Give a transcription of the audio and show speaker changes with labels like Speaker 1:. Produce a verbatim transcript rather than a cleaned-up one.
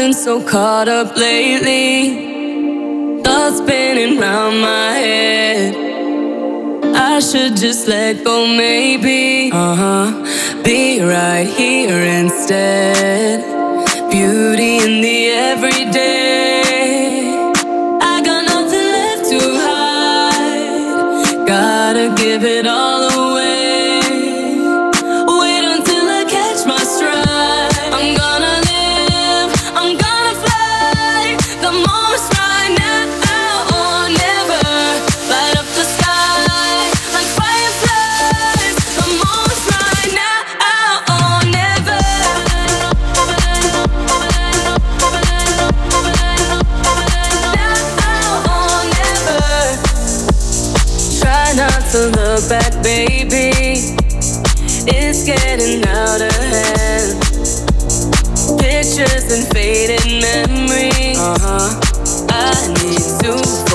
Speaker 1: so caught up lately. Thoughts spinning round my head. I should just let go, maybe. Uh-huh. Be right here instead. Beauty in the everyday. I got nothing left to hide. Gotta give it all away. Wait until I catch my stride. I'm gonna live, I'm gonna fly. The moment's right now or never. Light up the sky like fireflies. The moment's right now or never. Now or never. Try not to look back, baby. It's getting out of hand. Pictures and faded memories. Uh-huh. I need to